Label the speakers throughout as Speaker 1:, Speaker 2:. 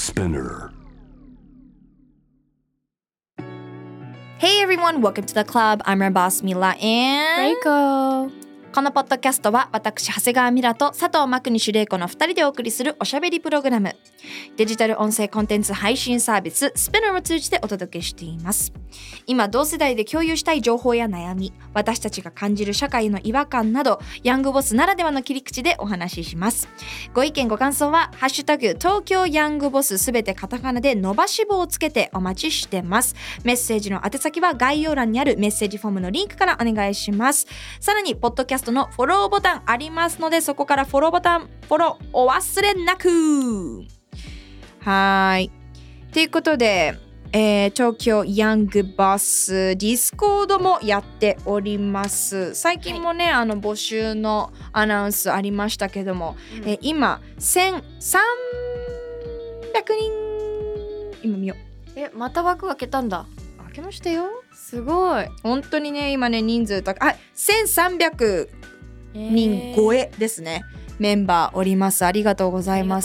Speaker 1: Spinner.
Speaker 2: Hey everyone, welcome to the club. I'm your boss Mila and
Speaker 3: Reiko。
Speaker 2: このポッドキャストは私長谷川ミラと佐藤真国主玲子の2人でお送りするおしゃべりプログラム。デジタル音声コンテンツ配信サービススピナーを通じてお届けしています。今同世代で共有したい情報や悩み、私たちが感じる社会の違和感など、ヤングボスならではの切り口でお話しします。ご意見ご感想はハッシュタグ東京ヤングボスすべてカタカナで伸ばし棒をつけてお待ちしてます。メッセージの宛先は概要欄にあるメッセージフォームのリンクからお願いします。さらにポッドキャストのフォローボタンありますので、そこからフォローボタンフォローお忘れなく。はい。ということで、東京ヤングボスディスコードもやっております。最近もね、募集のアナウンスありましたけども、今1300人今見よう。
Speaker 3: また枠開けたんだ。
Speaker 2: 開けましたよ。
Speaker 3: すごい。
Speaker 2: 本当にね、今ね人数高い、1300人超えですね。メンバーおります。ありがとうございます。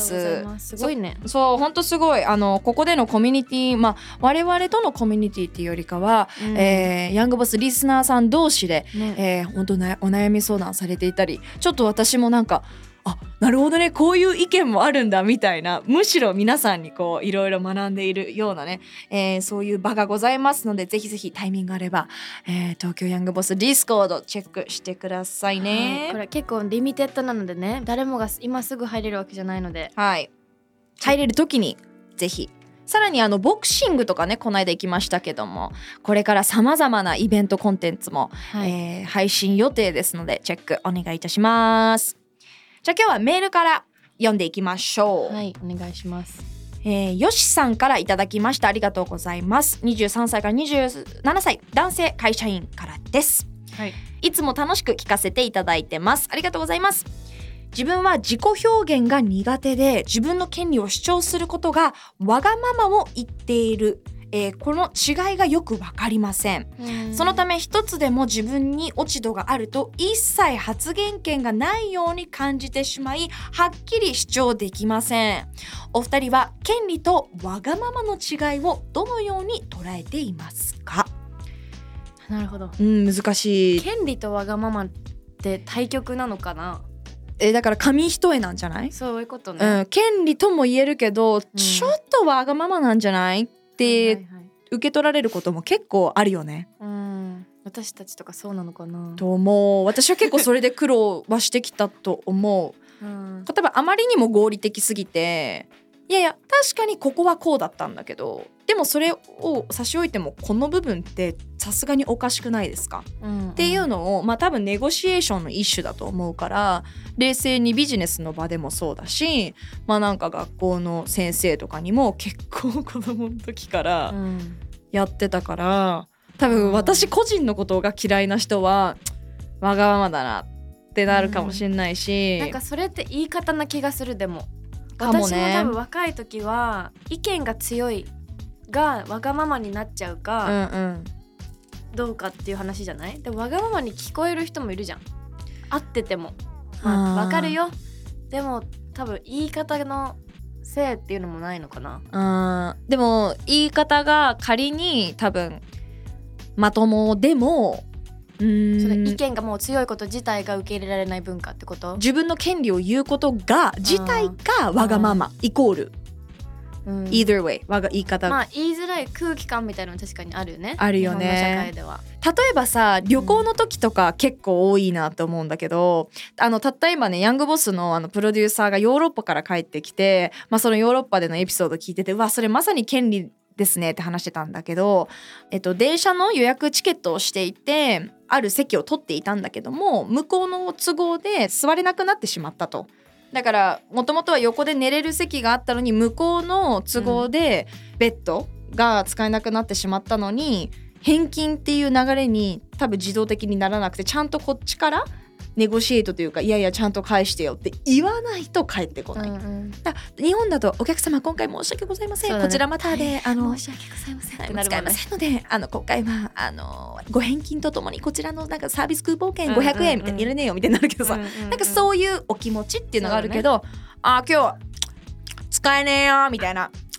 Speaker 3: すごいね。
Speaker 2: そう本当すごい。ここでのコミュニティ、我々とのコミュニティっていうよりかは、ヤングボスリスナーさん同士で、本当ね、お悩み相談されていたり、ちょっと私もなんかなるほどね、こういう意見もあるんだみたいな、むしろ皆さんにこういろいろ学んでいるようなね、そういう場がございますので、ぜひぜひタイミングあれば、東京ヤングボスディスコードチェックしてくださいね。
Speaker 3: これ結構リミテッドなのでね、誰もが今すぐ入れるわけじゃないので、
Speaker 2: はい、入れる時にぜひ。さらにボクシングとかね、この間行きましたけども、これから様々なイベントコンテンツも、配信予定ですので、チェックお願いいたします。じゃあ今日はメールから読んでいきましょう。
Speaker 3: はい、お願いします。
Speaker 2: よしさんからいただきました。ありがとうございます。23歳から27歳男性会社員からです。いつも楽しく聞かせていただいてます。ありがとうございます。自分は自己表現が苦手で、自分の権利を主張することがわがままを言っている、この違いがよくわかりません。そのため一つでも自分に落ち度があると一切発言権がないように感じてしまい、はっきり主張できません。お二人は権利とわがままの違いをどのように捉えていますか？
Speaker 3: なるほど。
Speaker 2: 難しい。
Speaker 3: 権利とわがままって対極なのかな？
Speaker 2: だから紙一重なんじゃない？
Speaker 3: そういうことね。
Speaker 2: 権利とも言えるけど、ちょっとわがままなんじゃないって受け取られることも結構あるよね。
Speaker 3: 私たちとかそうなのかな
Speaker 2: と思う。私は結構それで苦労はしてきたと思う。例えばあまりにも合理的すぎて、いやいや確かにここはこうだったんだけど、でもそれを差し置いてもこの部分ってさすがにおかしくないですか、っていうのを、多分ネゴシエーションの一種だと思うから、冷静にビジネスの場でもそうだし、なんか学校の先生とかにも結構子供の時からやってたから、多分私個人のことが嫌いな人はわがままだなってなるかもしれないし、
Speaker 3: なんかそれって言い方な気がする。でも
Speaker 2: かもね、
Speaker 3: 私も多分若い時は意見が強いがわがままになっちゃうか、どうかっていう話じゃない？でもわがままに聞こえる人もいるじゃん、会ってても。わかるよ。でも多分言い方のせいっていうのもないのかな。
Speaker 2: でも言い方が仮に多分まともでも、
Speaker 3: その意見がもう強いこと自体が受け入れられない文化ってこと？
Speaker 2: 自分の権利を言うことが自体がわがままイコール、either way 言い方、
Speaker 3: 言いづらい空気感みたいなの確かにあるよね。
Speaker 2: あるよね。
Speaker 3: 日本の社会では。
Speaker 2: 例えばさ、旅行の時とか結構多いなと思うんだけど、たった今ね、ヤングボスのプロデューサーがヨーロッパから帰ってきて、そのヨーロッパでのエピソード聞いてて、それまさに権利ですねって話してたんだけど、電車の予約チケットをしていて、ある席を取っていたんだけども、向こうの都合で座れなくなってしまったと。だからもともとは横で寝れる席があったのに、向こうの都合でベッドが使えなくなってしまったのに、返金っていう流れに多分自動的にならなくて、ちゃんとこっちからネゴシエートというか、いやいやちゃんと返してよって言わないと返ってこない、日本だとお客様今回申し訳ございません、こちらまたで、
Speaker 3: 申し訳ございませんってなるもんね。
Speaker 2: 使えませんので今回はご返金とともにこちらのなんかサービスクーポン券500円みたいに入れねえよみたいになるけどさ、なんかそういうお気持ちっていうのがあるけど、今日使えねえよみたいな、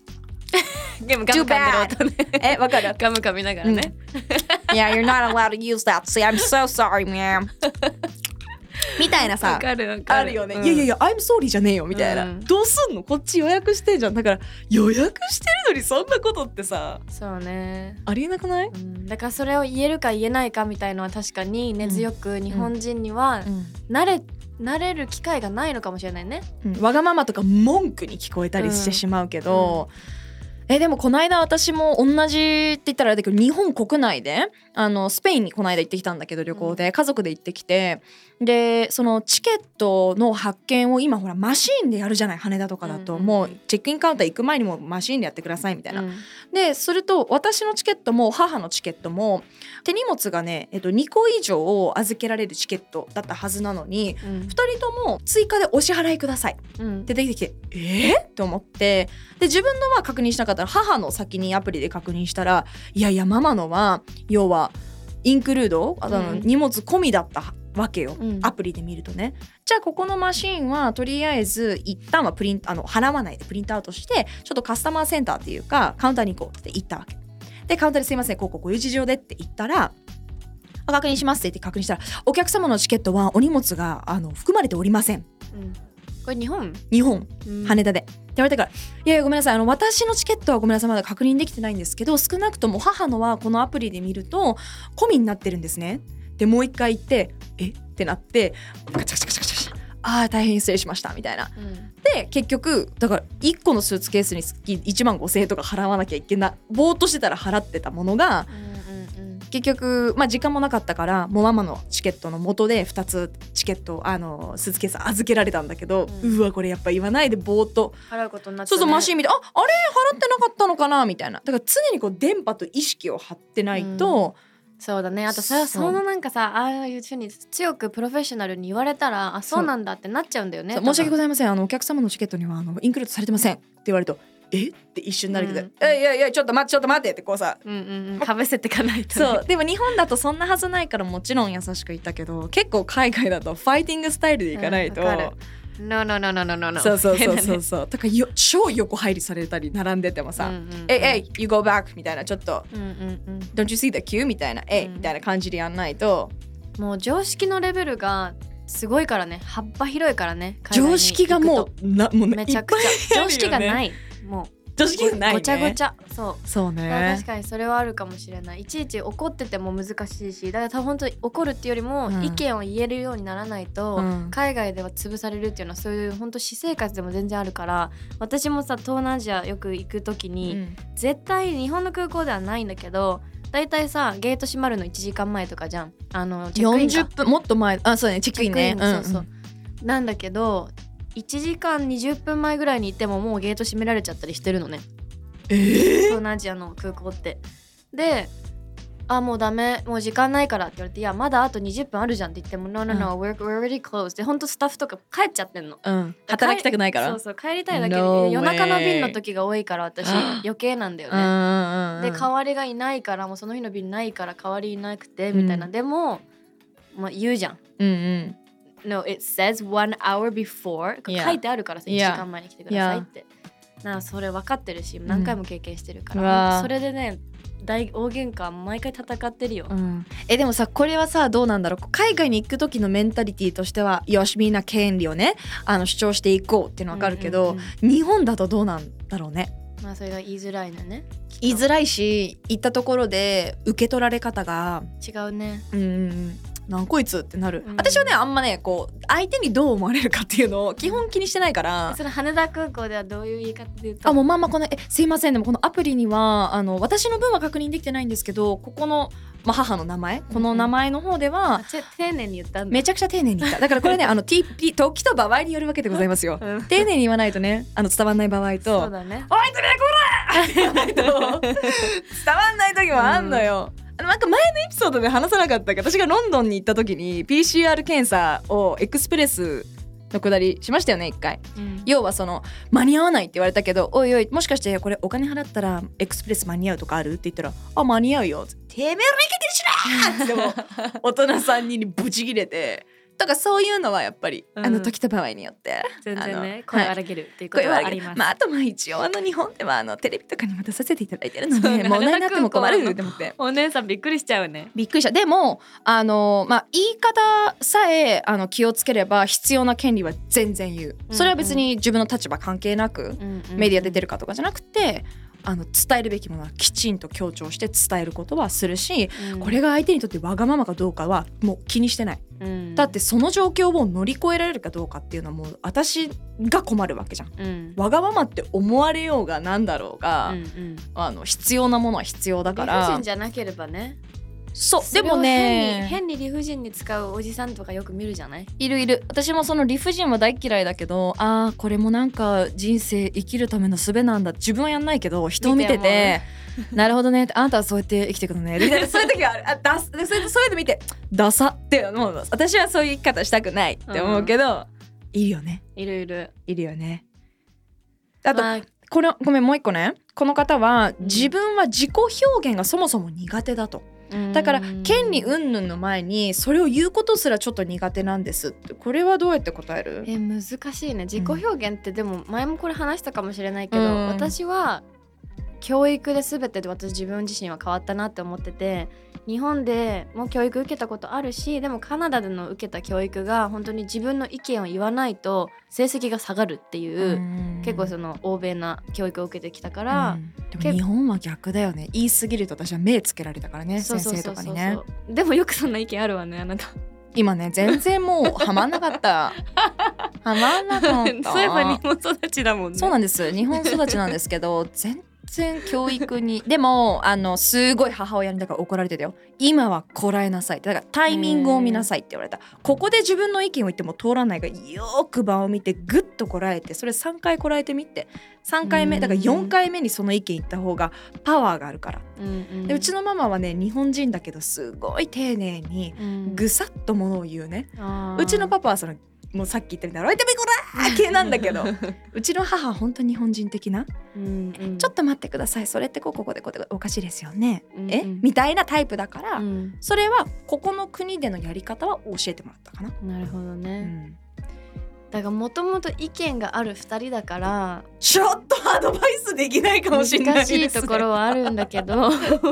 Speaker 3: でもガム噛んでる音ね。
Speaker 2: わかる
Speaker 3: ガム噛みながらね。
Speaker 2: Yeah, you're not allowed to use that. Say, I'm so sorry, ma'am. みたいなさ、
Speaker 3: わかる
Speaker 2: あるよね。いやいやいや、I'm sorry じゃねえよみたいな。どうすんの？こっち予約してんじゃん。だから予約してるのにそんなことってさ、
Speaker 3: そうね。
Speaker 2: ありえなくない？
Speaker 3: だからそれを言えるか言えないかみたいのは確かに根強く日本人には慣れる機会がないのかもしれないね。
Speaker 2: わがままとか文句に聞こえたりしてしまうけど。でもこの間私も同じって言ったらあれだけど、日本国内でスペインにこの間行ってきたんだけど、旅行で家族で行ってきて、でそのチケットの発券を今ほらマシーンでやるじゃない、羽田とかだと、もうチェックインカウンター行く前にもマシーンでやってくださいみたいな、ですると私のチケットも母のチケットも手荷物がね、2個以上預けられるチケットだったはずなのに、2人とも追加でお支払いくださいって出てきて、と思って、で自分のは確認しなかったら母の先にアプリで確認したら、いやいやママのは要はインクルード、荷物込みだったわけよ、アプリで見るとね。じゃあここのマシンはとりあえず一旦は払わないでプリントアウトして、ちょっとカスタマーセンターっていうかカウンターに行こうって言ったわけで、カウンターですいませんこういう事情でって言ったら、確認しますって言って確認したら、お客様のチケットはお荷物が含まれておりません、
Speaker 3: これ日本、
Speaker 2: 羽田でって言われたから、いやいやごめんなさい、私のチケットはごめんなさいまだ確認できてないんですけど、少なくとも母のはこのアプリで見ると込みになってるんですねで、もう一回言ってってなって、カチャカチャカチャカチャ、大変失礼しましたみたいな、で結局だから1個のスーツケースにつき1万5,000円とか払わなきゃいけない、ぼーっとしてたら払ってたものが、結局時間もなかったからもうママのチケットの元で2つチケットスーツケース預けられたんだけど、うわこれやっぱ言わないでぼーっと
Speaker 3: 払うことになっちゃうね。
Speaker 2: そうマシン見て、あれ払ってなかったのかなみたいな。だから常にこう電波と意識を張ってないと、
Speaker 3: そうだね。あとそのなんかさ、ああいうふうに強くプロフェッショナルに言われたら、あそうなんだってなっちゃうんだよね。
Speaker 2: 申し訳ございません、お客様のチケットにはインクルードされてませんって言われると、って一瞬なるけど、いやいやちょっと待ってってこうさ、
Speaker 3: かぶせてかないと、ね、
Speaker 2: そうでも日本だとそんなはずないからもちろん優しく言ったけど、結構海外だとファイティングスタイルでいかないと、
Speaker 3: No
Speaker 2: そうだから超横入りされたり並んでてもさ、you go back みたいな、ちょっと、don't you see the queue みたいな、みたいな感じでやんないと、
Speaker 3: もう常識のレベルがすごいからね、幅広いからね、
Speaker 2: 常識がもう
Speaker 3: めちゃくちゃ常識がない、もう
Speaker 2: 常識がないね、
Speaker 3: ごちゃごちゃ、
Speaker 2: そうね、
Speaker 3: 確かにそれはあるかもしれない。いちいち怒ってても難しいし、だから多分本当に怒るっていうよりも意見を言えるようにならないと、海外では潰されるっていうのはそういう本当私生活でも全然あるから、私もさ東南アジアよく行く時に、絶対日本の空港ではないんだけど、だいたいさゲート閉まるの1時間前とかじゃん、チェックイン
Speaker 2: 40分もっと前、そうね、チェックインね、
Speaker 3: そうなんだけど1時間20分前ぐらいに行ってももうゲート閉められちゃったりしてるのね、東南アジアの空港って。で、もうダメ、もう時間ないからって言われて、いやまだあと20分あるじゃんって言っても No, we're already closed で、ほんとスタッフとか帰っちゃってんの、
Speaker 2: 働きたくないから、
Speaker 3: そう帰りたいだけで、夜中の便の時が多いから私余計なんだよね、で代わりがいないから、もうその日の便ないから代わりいなくてみたいな、でも、言うじゃん、No, it says 1 hour before 書いてあるからさ、1時間前に来てくださいって、それ分かってるし何回も経験してるから、それでね大喧嘩毎回戦ってるよ、
Speaker 2: でもさこれはさどうなんだろう、海外に行く時のメンタリティとしてはよしみんな権利をね主張していこうっていうの分かるけど、日本だとどうなんだろうね。
Speaker 3: それが言いづらいのね、
Speaker 2: 言いづらいし、行ったところで受け取られ方が
Speaker 3: 違うね、
Speaker 2: なんこいつってなる、私はねあんまねこう相手にどう思われるかっていうのを基本気にしてないから。
Speaker 3: その羽田空港ではどういう言い方で言うと、
Speaker 2: もうこのすいません、でもこのアプリには私の分は確認できてないんですけど、ここの、母の名前、この名前の方では、
Speaker 3: 丁寧に言ったんだ。
Speaker 2: めちゃくちゃ丁寧に言った。だからこれね時と場合によるわけでございますよ、丁寧に言わないとね伝わんない場合と、
Speaker 3: そうだね、
Speaker 2: おいてめえこらって言わないと伝わんない時もあんのよ、なんか前のエピソードで話さなかったけど、私がロンドンに行った時に PCR 検査をエクスプレスのくだりしましたよね一回、要はその間に合わないって言われたけど、おいおいもしかしてこれお金払ったらエクスプレス間に合うとかあるって言ったら、間に合うよ、てめえらいけてるしなっても大人3人にブチギレて、 とかそういうのはやっぱり、時と場合によって
Speaker 3: 全然ね声を荒げるっていうことはあります、
Speaker 2: あと一応日本ではテレビとかにも出させていただいてるので問題になっても困ると思って
Speaker 3: お姉さんびっくりしちゃうね。
Speaker 2: びっくりした。でも言い方さえ気をつければ必要な権利は全然言う。それは別に自分の立場関係なく、メディア出てるかとかじゃなくて伝えるべきものはきちんと強調して伝えることはするし、これが相手にとってわがままかどうかはもう気にしてない、だってその状況を乗り越えられるかどうかっていうのはもう私が困るわけじゃん、わがままって思われようがなんだろうが、必要なものは必要だから。
Speaker 3: 理不尽じゃなければね。
Speaker 2: そうでもね
Speaker 3: 変に理不尽に使うおじさんとかよく見るじゃない。
Speaker 2: いる。私もその理不尽は大嫌いだけど、これもなんか人生生きるための術なんだ。自分はやんないけど人を見ててなるほどね、あなたはそうやって生きていくのねみたいなそういう時はそういうの見てダサってもう私はそういう生き方したくないって思うけど、いるよね。いるよね。あと、ごめんもう一個ね、この方は自分は自己表現がそもそも苦手だと。だから権利云々の前にそれを言うことすらちょっと苦手なんですって。これはどうやって答える？
Speaker 3: 難しいね。自己表現ってでも前もこれ話したかもしれないけど、私は教育で全てで私自分自身は変わったなって思ってて、日本でも教育受けたことあるし、でもカナダでの受けた教育が本当に自分の意見を言わないと成績が下がるっていう結構その欧米な教育を受けてきたから、
Speaker 2: でも日本は逆だよね。言い過ぎると私は目つけられたからね、先生とかにね。
Speaker 3: でもよくそんな意見あるわねあなた。
Speaker 2: 今ね全然もうハマんなかったハマんなかった
Speaker 3: そういえば日本育ちだもんね。
Speaker 2: そうなんです、日本育ちなんですけど全然教育にでもすごい母親にだから怒られてたよ。今はこらえなさいって、だからタイミングを見なさいって言われた。ここで自分の意見を言っても通らないからよく場を見てグッとこらえて、それ3回こらえてみて、3回目だから4回目にその意見言った方がパワーがあるから、でうちのママはね日本人だけどすごい丁寧にぐさっとものを言うね、うちのパパはそのもうさっき言ったみたいな「おいてみこら!」系なんだけどうちの母は本当に日本人的な、ちょっと待ってください、それってここでおかしいですよね、みたいなタイプだから、それはここの国でのやり方は教えてもらったかな。
Speaker 3: なるほどね、だからもともと意見がある2人だから
Speaker 2: ちょっとアドバイスできないかもしれないですね。
Speaker 3: 難しいところはあるんだけどちょっ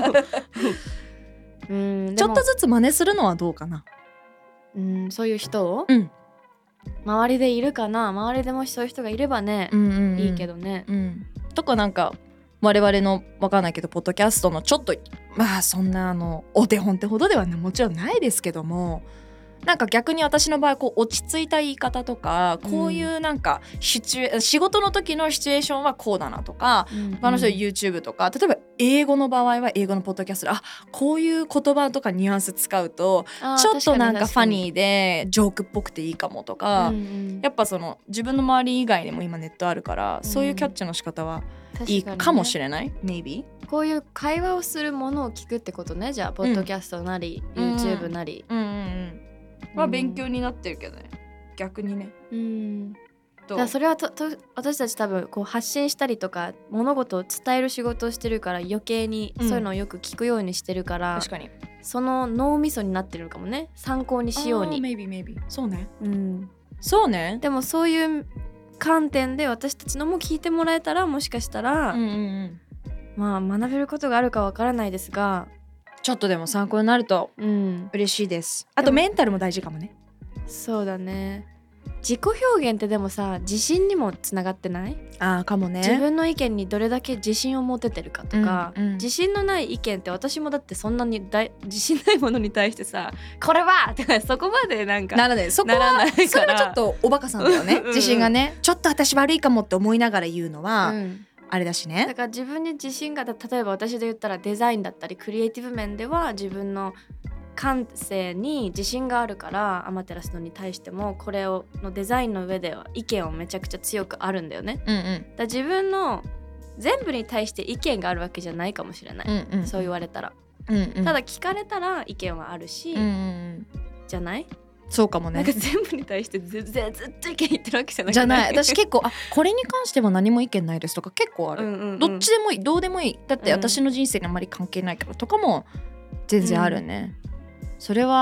Speaker 2: とずつ真似するのはどうかな。
Speaker 3: そういう人を、周りでいるかな。周りでもしそういう人がいればね、いいけどね、
Speaker 2: とかなんか我々のわかんないけどポッドキャストのちょっとそんなお手本ってほどではねもちろんないですけども、なんか逆に私の場合こう落ち着いた言い方とか、こういうなんか仕事の時のシチュエーションはこうだなとか、他の人 YouTube とか例えば英語の場合は英語のポッドキャストでこういう言葉とかニュアンス使うとちょっとなんかファニーでジョークっぽくていいかもとか、やっぱその自分の周り以外にも今ネットあるから、そういうキャッチの仕方はいいかもしれない、maybe
Speaker 3: こういう会話をするものを聞くってことね。じゃあポッドキャストなり、YouTube なり、
Speaker 2: 勉強になってるけどね、逆にね。
Speaker 3: だからそれは私たち多分こう発信したりとか物事を伝える仕事をしてるから余計にそういうのをよく聞くようにしてるから、
Speaker 2: 確かに
Speaker 3: その脳みそになってるのかもね、参考にしように。
Speaker 2: maybe そうね、そうね。
Speaker 3: でもそういう観点で私たちのも聞いてもらえたら、もしかしたら、学べることがあるかわからないですが、
Speaker 2: ちょっとでも参考になると嬉しいです。あとメンタルも大事かもね。
Speaker 3: そうだね。自己表現ってでもさ、自信にもつながってない？
Speaker 2: かもね。
Speaker 3: 自分の意見にどれだけ自信を持ててるかとか、自信のない意見って私もだってそんなに自信ないものに対してさこれはってそこまでなんか
Speaker 2: ならない。そこはそれはちょっとおバカさんだよね自信がね、ちょっと私悪いかもって思いながら言うのは、あれだしね。
Speaker 3: だから自分に自信が、例えば私で言ったらデザインだったりクリエイティブ面では自分の感性に自信があるから、アマテラスのに対してもこれのデザインの上では意見はめちゃくちゃ強くあるんだよね、だから自分の全部に対して意見があるわけじゃないかもしれない、そう言われたら、ただ聞かれたら意見はあるし、じゃない？
Speaker 2: そうかもね。
Speaker 3: なんか全部に対してずっと意見言ってるわけじゃなくて、
Speaker 2: じゃない。私結構これに関しては何も意見ないですとか結構ある、どっちでもいい、どうでもいい、だって私の人生にあんまり関係ないからとかも全然あるね、それは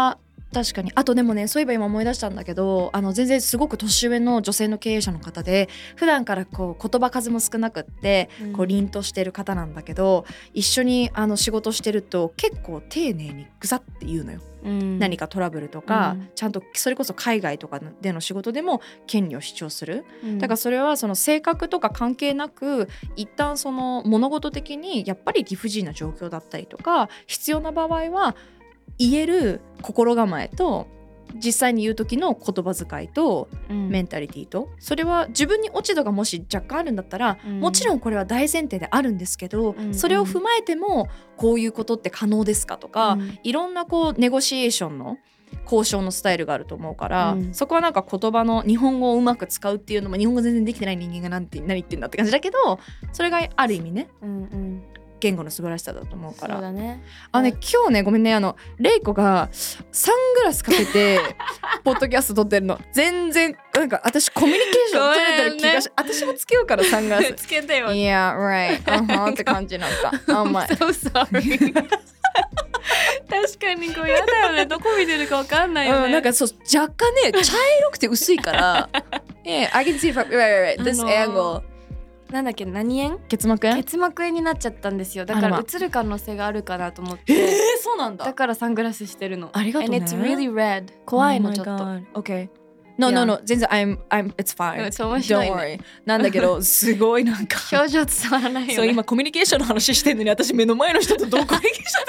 Speaker 2: 確かに。あとでもね、そういえば今思い出したんだけど、全然すごく年上の女性の経営者の方で、普段からこう言葉数も少なくって、こう凛としてる方なんだけど、一緒に仕事してると結構丁寧にグサって言うのよ、何かトラブルとか、ちゃんとそれこそ海外とかでの仕事でも権利を主張する、だからそれはその性格とか関係なく、一旦その物事的にやっぱり理不尽な状況だったりとか、必要な場合は言える心構えと、実際に言う時の言葉遣いと、メンタリティと、それは自分に落ち度がもし若干あるんだったら、もちろんこれは大前提であるんですけど、それを踏まえてもこういうことって可能ですかとか、いろんなこうネゴシエーションの交渉のスタイルがあると思うから、そこはなんか言葉の日本語をうまく使うっていうのも、日本語全然できてない人間が何言ってんだって感じだけど、それがある意味ね、言語の素晴らしさだと思うから。
Speaker 3: そうだね。
Speaker 2: 今日ね、ごめんね、レイコがサングラスかけてポッドキャスト撮ってるの、全然なんか私コミュニケーション取れてる気がし、私もつけようからサングラス
Speaker 3: つけてよ。
Speaker 2: いや、right って感じなんか
Speaker 3: So sorry 確かにこうやだよね、どこ見てるか分かんないよね、
Speaker 2: なんかそう、若干ね茶色くて薄いからyeah, I can see from this angle。
Speaker 3: なんだっけ、何炎？
Speaker 2: 結膜炎？
Speaker 3: 結膜炎になっちゃったんですよ。だから映る可能性があるかなと思って。
Speaker 2: そうなんだ。
Speaker 3: だからサングラスしてるの。
Speaker 2: ありがとうね。
Speaker 3: And it's really red。 怖いのちょっと。
Speaker 2: Okay。No,全然 it's fine。 Don't worry。なんだけど、すごいなんか
Speaker 3: 表情伝わらないよね。
Speaker 2: そう、今コミュニケーションの話してんのに、私目の前の人とどうコミュニケーシ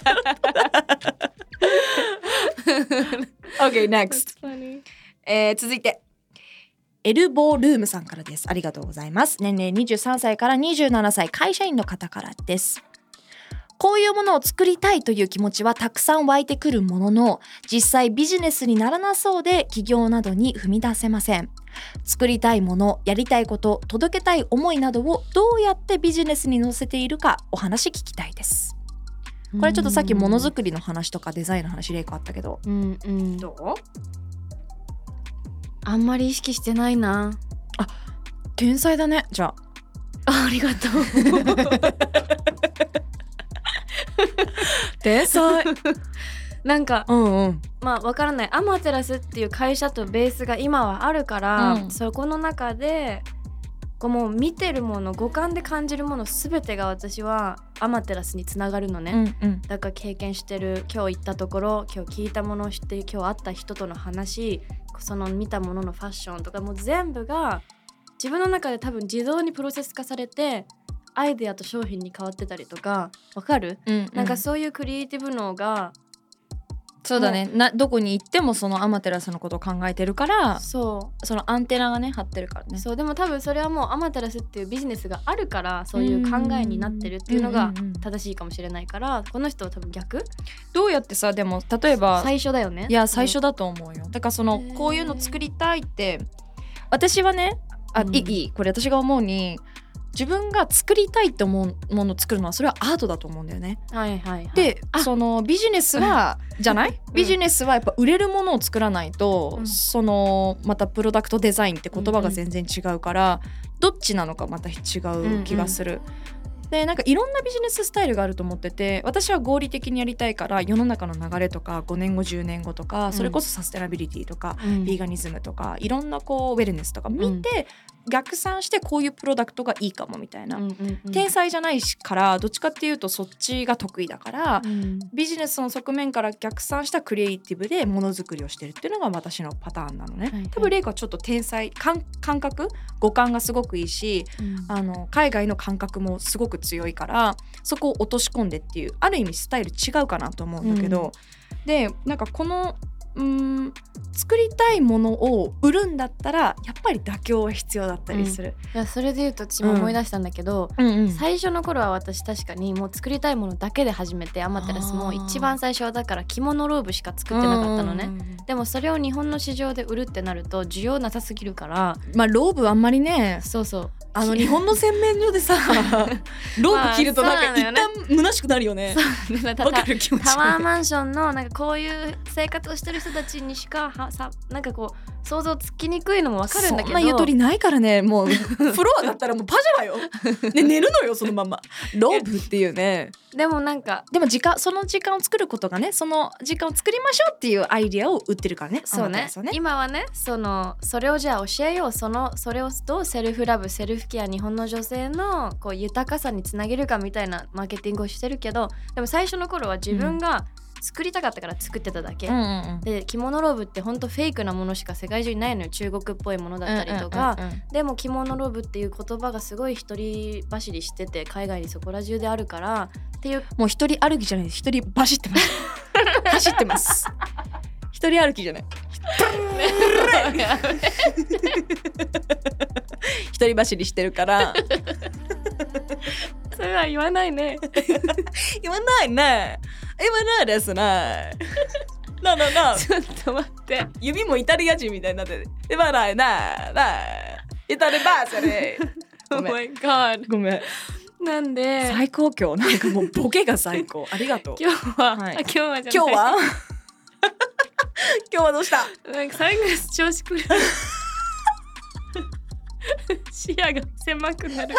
Speaker 2: ョン取ってる？ Okay, next。続いてエルボールームさんからです。ありがとうございます。年齢23歳から27歳、会社員の方からです。こういうものを作りたいという気持ちはたくさん湧いてくるものの、実際ビジネスにならなそうで企業などに踏み出せません。作りたいもの、やりたいこと、届けたい思いなどをどうやってビジネスに乗せているかお話聞きたいです。これちょっとさっきものづくりの話とかデザインの話例があったけど、どう？
Speaker 3: あんまり意識してないな。
Speaker 2: あ、天才だね。じゃあ。
Speaker 3: ありがとう。
Speaker 2: 天才。
Speaker 3: なんか、まあわからない。アマテラスっていう会社とベースが今はあるから、そこの中でこうもう見てるもの、五感で感じるものすべてが私はアマテラスにつながるのね、だから経験してる、今日行ったところ、今日聞いたものを知って、今日会った人との話、その見たもののファッションとか、もう全部が自分の中で多分自動にプロセス化されてアイデアと商品に変わってたりとか、わかる？なんかそういうクリエイティブ脳が、
Speaker 2: そうだね、どこに行ってもそのアマテラスのことを考えてるから、そのアンテナがね張ってるからね。
Speaker 3: そう、でも多分それはもうアマテラスっていうビジネスがあるから、そういう考えになってるっていうのが正しいかもしれないから、この人は多分逆。ど
Speaker 2: うやってさ、でも例えば
Speaker 3: 最初だよね。
Speaker 2: いや最初だと思うよ。だからこういうの作りたいって、私はね、いいこれ私が思うに、自分が作りたいって思うものを作るのは、それはアートだと思うんだよね。で、そのビジネスはじゃないビジネスはやっぱ売れるものを作らないと、またプロダクトデザインって言葉が全然違うから、どっちなのかまた違う気がする。で、なんかいろんなビジネススタイルがあると思ってて、私は合理的にやりたいから、世の中の流れとか5年後10年後とか、それこそサステナビリティとか、ヴィーガニズムとか、いろんなこうウェルネスとか見て、逆算してこういうプロダクトがいいかもみたいな、天才じゃないから、どっちかっていうとそっちが得意だから、ビジネスの側面から逆算したクリエイティブでものづくりをしてるっていうのが私のパターンなのね。多分レイカはちょっと天才、感覚五感がすごくいいし、海外の感覚もすごく強いから、そこを落とし込んでっていう、ある意味スタイル違うかなと思うんだけど、で、なんかこの作りたいものを売るんだったら、やっぱり妥協は必要だったりする。
Speaker 3: いや、それで言うと私も思い出したんだけど、最初の頃は私確かにもう作りたいものだけで始めて、アマテラスも一番最初はだから着物ローブしか作ってなかったのね。でもそれを日本の市場で売るってなると需要なさすぎるから、
Speaker 2: まあローブあんまりね、
Speaker 3: そうそう、
Speaker 2: 日本の洗面所でさローブ着るとなんか一旦虚しくなるよね。わかる気持ち。
Speaker 3: タワーマンションのなんかこういう生活をしてる人たちにしかなんかこう想像つきにくいのも分かるんだけど、
Speaker 2: そんなゆとりないからね。もうフロアだったらもうパジャマよ、ね、寝るのよそのまま。ローブっていうね。
Speaker 3: でもなんか
Speaker 2: でもその時間を作ることがね、その時間を作りましょうっていうアイディアを売ってるからね。
Speaker 3: そうね、今はねそれをじゃあ教えよう、それをどうセルフラブセルフケア日本の女性のこう豊かさにつなげるかみたいなマーケティングをしてるけど、でも最初の頃は自分が作りたかったから作ってただけ、で着物ローブってほんとフェイクなものしか世界中にないのよ。中国っぽいものだったりとか、でも着物ローブっていう言葉がすごい一人走りしてて海外にそこら中であるからっていう、
Speaker 2: もう一人歩きじゃないです、一人走ってます走ってます、一人歩きじゃない一人走りしてるから
Speaker 3: それは言わないね
Speaker 2: 言わないね、言わないですねな
Speaker 3: ちょっと待って、
Speaker 2: 指もイタリア人みたいになって言わないなイタリアそれ
Speaker 3: Oh my god
Speaker 2: ごめん。
Speaker 3: なんで
Speaker 2: 最高今日、なんかもうボケが最高ありがとう。
Speaker 3: 今日は、
Speaker 2: はい、
Speaker 3: 今日はじゃない、
Speaker 2: 今日は今日はどうした？
Speaker 3: なんかサングラス調子くる視野が狭くなる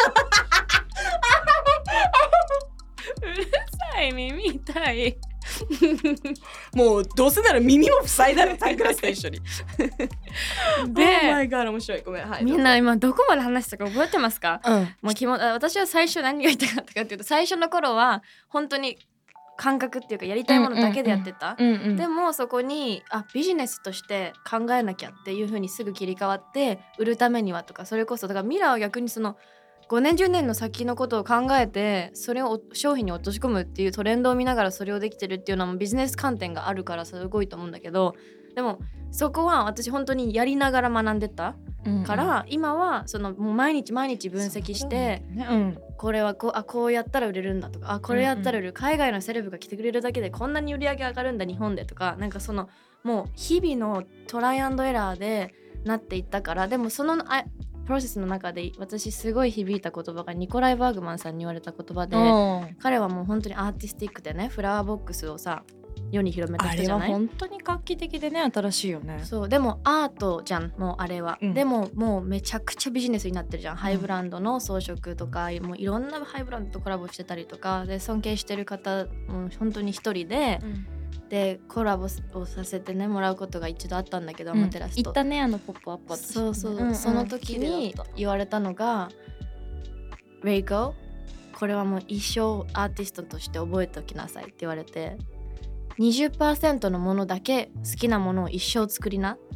Speaker 3: うるさい、耳痛い
Speaker 2: もうどうせなら耳も塞いだらサングラスと一緒に
Speaker 3: で、
Speaker 2: Oh my god 面白い、ごめん、はい、
Speaker 3: みんな今どこまで話したか覚えてますか？もう私は最初何が言いたかったかっていうと、最初の頃は本当に感覚っていうかやりたいものだけでやってた、でもそこにビジネスとして考えなきゃっていう風にすぐ切り替わって、売るためにはとか、それこそだからミラーは逆にその5年10年の先のことを考えてそれを商品に落とし込むっていうトレンドを見ながらそれをできてるっていうのはビジネス観点があるからすごいと思うんだけど、でもそこは私本当にやりながら学んでたから、今はもう毎日分析して、これはこうやったら売れるんだとか、これやったら売れる、海外のセレブが来てくれるだけでこんなに売り上げ上がるんだ日本でとか、なんかもう日々のトライアンドエラーでなっていったから。でもそのプロセスの中で私すごい響いた言葉がニコライ・バーグマンさんに言われた言葉で、彼はもう本当にアーティスティックでね、フラワーボックスをさ世に広めた人じゃない？
Speaker 2: あれは本当に画期的でね、新しいよね。
Speaker 3: そう、でもアートじゃん、もうあれは、でももうめちゃくちゃビジネスになってるじゃん。ハイブランドの装飾とか、もういろんなハイブランドとコラボしてたりとかで、尊敬してる方も本当に一人で、でコラボをさせてねもらうことが一度あったんだけど、アマテラスと
Speaker 2: 行ったね、ポップアップ。
Speaker 3: そう、その時に言われたのが、レイコ、これはもう一生アーティストとして覚えておきなさいって言われて、20% のものだけ好きなものを一生作りな、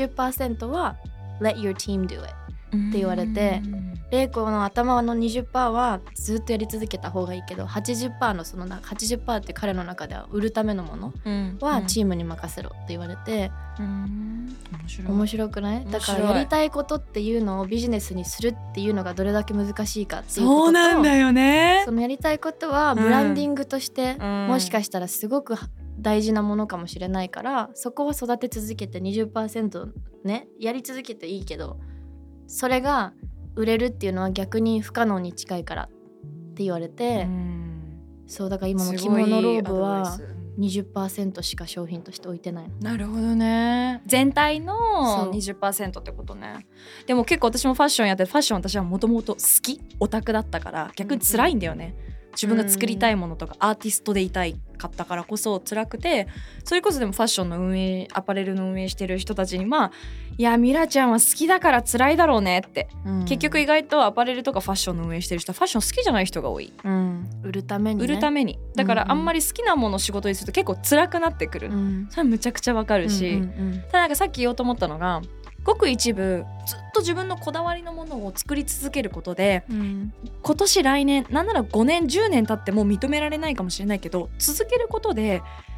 Speaker 3: 80% は let your team do it って言われて、レイコの頭の 20% はずっとやり続けた方がいいけど、 80% の80% って彼の中では売るためのものはチームに任せろって言われて、面白くない？だからやりたいことっていうのをビジネスにするっていうのがどれだけ難しいかっていうことと、
Speaker 2: そうなんだよね。
Speaker 3: そのやりたいことはブランディングとして、もしかしたらすごく大事なものかもしれないから、そこは育て続けて 20% ねやり続けていいけど、それが売れるっていうのは逆に不可能に近いからって言われて、そうだから今も着物ローブは 20% しか商品として置いてないの。
Speaker 2: なるほどね。全体の 20% ってことね。でも結構私もファッションやって、ファッション私はもともと好きオタクだったから逆に辛いんだよね、自分が作りたいものとかアーティストでいたいかったからこそ辛くて、それこそでもファッションの運営、アパレルの運営してる人たちにいやミラちゃんは好きだから辛いだろうねって、結局意外とアパレルとかファッションの運営してる人はファッション好きじゃない人が多い、
Speaker 3: 売るためにね、
Speaker 2: 売るためにだからあんまり好きなものを仕事にすると結構辛くなってくる、それはむちゃくちゃわかるし、ただなんかさっき言おうと思ったのが、ごく一部ずっと自分のこだわりのものを作り続けることで、今年来年なんなら5年10年経っても認められないかもしれないけど、続けることで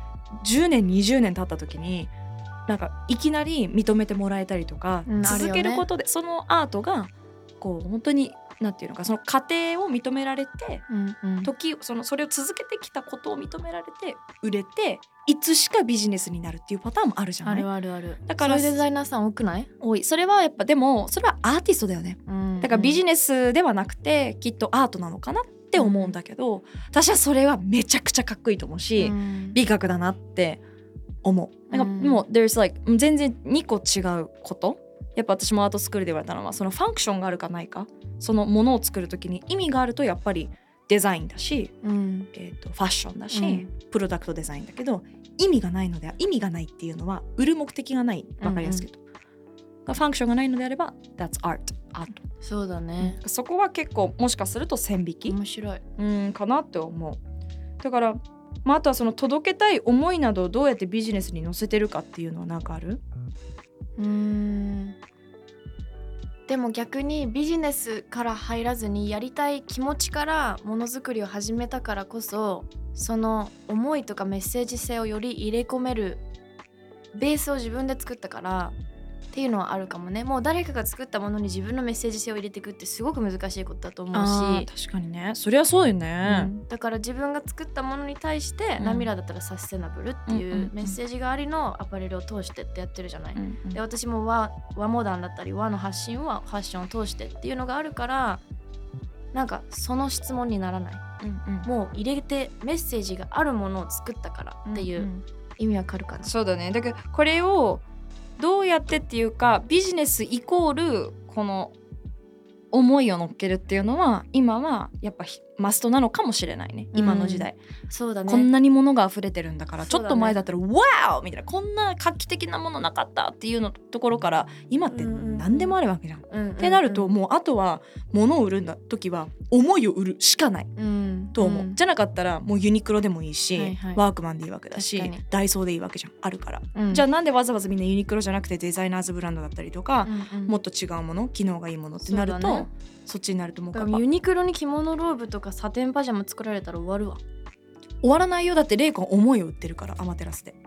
Speaker 2: 10年20年経った時になんかいきなり認めてもらえたりとか、続けることでそのアートがこう本当になんていうのか、その過程を認められて、それを続けてきたことを認められて売れて、いつしかビジネスになるっていうパターンもあるじゃない。
Speaker 3: ある。
Speaker 2: だから
Speaker 3: そういうデザイナーさん多くない？
Speaker 2: 多い。それはやっぱでもそれはアーティストだよね、だからビジネスではなくてきっとアートなのかなって思うんだけど、私はそれはめちゃくちゃかっこいいと思うし、美学だなって思う。なんかもう there's like 全然2個違うこと。やっぱ私もアートスクールで言われたのは、そのファンクションがあるかないか、そのものを作るときに意味があるとやっぱりデザインだし、ファッションだし、プロダクトデザインだけど、意味がないので、意味がないっていうのは売る目的がない、わかりやすく言うと、ファンクションがないのであれば that's art。
Speaker 3: そうだね、
Speaker 2: そこは結構もしかすると線引き
Speaker 3: 面白い
Speaker 2: かなって思う。だから、あとはその届けたい思いなどをどうやってビジネスに乗せてるかっていうのは何かある？
Speaker 3: でも逆にビジネスから入らずにやりたい気持ちからものづくりを始めたからこそ、その思いとかメッセージ性をより入れ込めるベースを自分で作ったからっていうのはあるかもね。もう誰かが作ったものに自分のメッセージ性を入れていくってすごく難しいことだと思うし、
Speaker 2: 確かにね、そりゃそうよね、
Speaker 3: だから自分が作ったものに対して、ナミラだったらサステナブルっていうメッセージがありのアパレルを通してってやってるじゃない、で私も和モダンだったり和の発信はファッションを通してっていうのがあるから、なんかその質問にならない、もう入れてメッセージがあるものを作ったからっていう意味わかるかな、
Speaker 2: そうだね。だからこれをどうやってっていうか、ビジネスイコールこの思いを乗っけるっていうのは今はやっぱマストなのかもしれないね、今の時代、
Speaker 3: そうだね。
Speaker 2: こんなに物が溢れてるんだから、ちょっと前だったら、ワーオみたいな、こんな画期的なものなかったっていうのところから、今って何でもあるわけじゃん、ってなると、もうあとは物を売るんだ時は思いを売るしかないと思う、じゃなかったらもうユニクロでもいいし、ワークマンでいいわけだし、ダイソーでいいわけじゃん、あるから、じゃあなんでわざわざみんなユニクロじゃなくてデザイナーズブランドだったりとか、もっと違うもの、機能がいいものってなると、 そっちになると思うから、
Speaker 3: ユニクロに着物ローブとかサテンパジャマ作られたら終わるわ。
Speaker 2: 終わらないよ。だってレイコン思いを売ってるから、アマテラスで、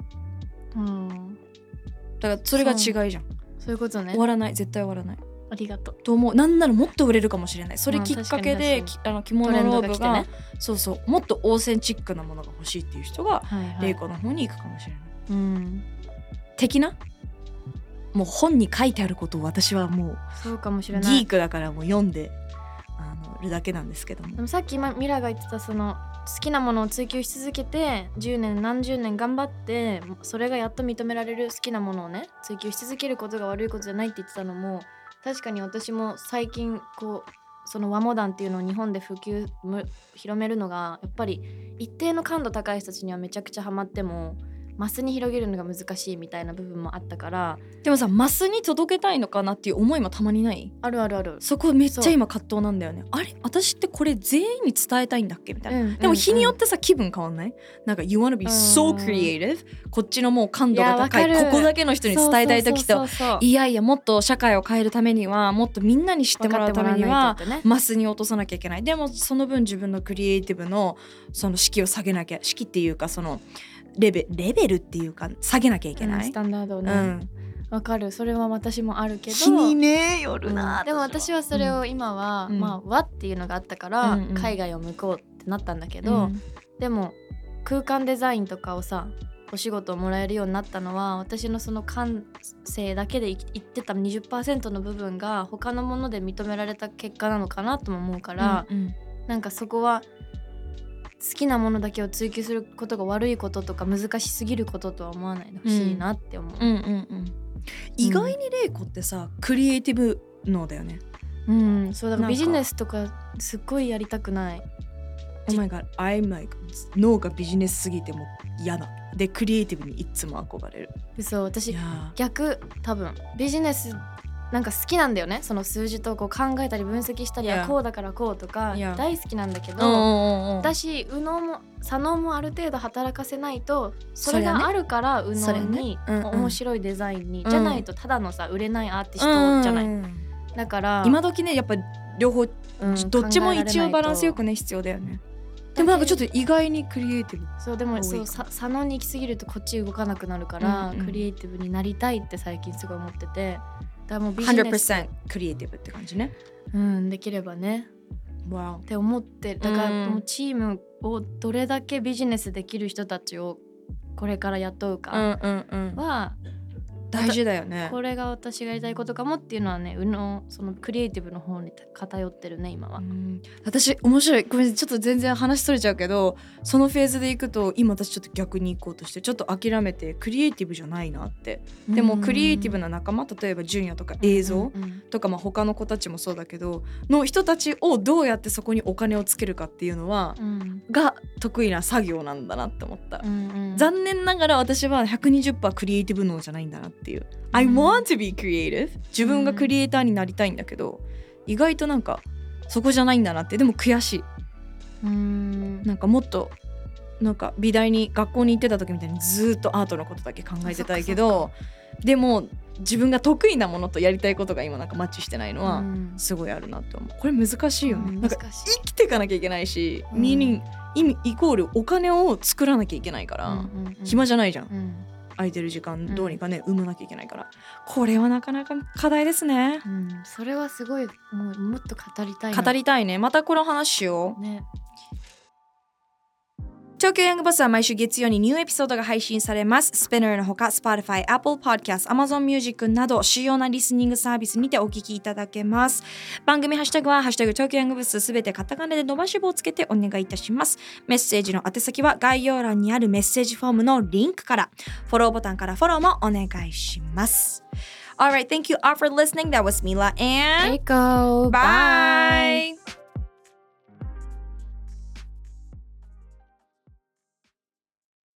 Speaker 2: だからそれが違いじゃん。
Speaker 3: そういうことね。
Speaker 2: 終わらない、絶対終わらない。
Speaker 3: ありがとう
Speaker 2: と思う。なんならもっと売れるかもしれない。それきっかけで、着物ローブが、そうそう、もっとオーセンチックなものが欲しいっていう人が、レイコンの方に行くかもしれない、的な、もう本に書いてあることを私はもう
Speaker 3: そうかもしれない、
Speaker 2: ギークだからもう読んでるだけなんですけども。
Speaker 3: でもさっきミラが言ってた、その好きなものを追求し続けて10年何十年頑張って、それがやっと認められる好きなものをね追求し続けることが悪いことじゃないって言ってたのも、確かに私も最近こうその和モダンっていうのを日本で広めるのが、やっぱり一定の感度高い人たちにはめちゃくちゃハマってもマスに広げるのが難しいみたいな部分もあったから。
Speaker 2: でもさ、マスに届けたいのかなっていう思いもたまにない？
Speaker 3: あるあるある。
Speaker 2: そこめっちゃ今葛藤なんだよね。あれ、私ってこれ全員に伝えたいんだっけみたいな、でも日によってさ気分変わんない？なんか You wanna be so creative、こっちのもう感度が高い、ここだけの人に伝えたい時と、いやいやもっと社会を変えるためには、もっとみんなに知ってもらうためには、マスに落とさなきゃいけない。でもその分自分のクリエイティブのその敷居を下げなきゃ、敷居っていうかそのレベルっていうか下げなきゃいけない、
Speaker 3: スタンダードをね、わかる。それは私もあるけど、
Speaker 2: 日にねよるな、
Speaker 3: でも私はそれを今は、和っていうのがあったから、海外を向こうってなったんだけど、でも空間デザインとかをさお仕事をもらえるようになったのは、私のその感性だけで言ってた 20% の部分が他のもので認められた結果なのかなとも思うから、なんかそこは好きなものだけを追求することが悪いこととか難しすぎることとは思わないでほしいなって思う、
Speaker 2: 意外にレイコってさ、クリエイティブ脳だよね。
Speaker 3: そうだからビジネスとかすっごいやりたくない。
Speaker 2: Oh my god, I'm like 脳がビジネスすぎても嫌だ。でクリエイティブにいつも憧れる。
Speaker 3: そう、私逆、多分ビジネスなんか好きなんだよね。その数字とこう考えたり分析したり、こうだからこうとか大好きなんだけど、私右脳も左脳もある程度働かせないと、それがあるから右脳に面白いデザインに、じゃないとただのさ売れないアーティストじゃない、だから
Speaker 2: 今時ねやっぱ両方、どっちも一応バランスよくね必要だよね。でもなんかちょっと意外にクリエイティブ。
Speaker 3: そう、でもそう左脳に行き過ぎるとこっち動かなくなるから、クリエイティブになりたいって最近すごい思ってて、だからもうビジネス
Speaker 2: 100% クリエイティブって感じね。
Speaker 3: できればね、って思ってる。だからもうチームをどれだけビジネスできる人たちをこれから雇うかは
Speaker 2: 大事だよね。
Speaker 3: これが私がやりたいことかもっていうのはね、そのクリエイティブの方に偏ってるね今は。
Speaker 2: 私面白い、これちょっと全然話それちゃうけど、そのフェーズでいくと今私ちょっと逆に行こうとしてちょっと諦めてクリエイティブじゃないなって。でもクリエイティブな仲間、例えば純也とか映像とか、他の子たちもそうだけどの人たちをどうやってそこにお金をつけるかっていうのは、が得意な作業なんだなって思った。残念ながら私は 120% クリエイティブ脳じゃないんだなっていう。I want to be creative。 自分がクリエイターになりたいんだけど、意外となんかそこじゃないんだなって。でも悔しい。なんかもっとなんか美大に学校に行ってた時みたいにずっとアートのことだけ考えてたいけど、でも自分が得意なものとやりたいことが今なんかマッチしてないのはすごいあるなと思う。これ難しいよね。なんか生きていかなきゃいけないし、ミーニング意味イコールお金を作らなきゃいけないから、暇じゃないじゃん。空いてる時間どうにかね、生まなきゃいけないから、これはなかなか課題ですね。
Speaker 3: それはすごいもっと語りたい
Speaker 2: 語りたいね。またこの話しようね。東京ヤングボスは毎週月曜にニューエピソードが配信されます。スピナーのほか Spotify、Apple Podcast、Amazon Music など主要なリスニングサービスにてお聞きいただけます。番組ハッシュタグはハッシュタグ東京ヤングボス、すべてカタカナで伸ばし棒をつけてお願いいたします。メッセージの宛先は概要欄にあるメッセージフォームのリンクから、フォローボタンからフォローもお願いします。Alright, thank you all for listening. That was Mila and
Speaker 3: Eiko.
Speaker 2: Bye.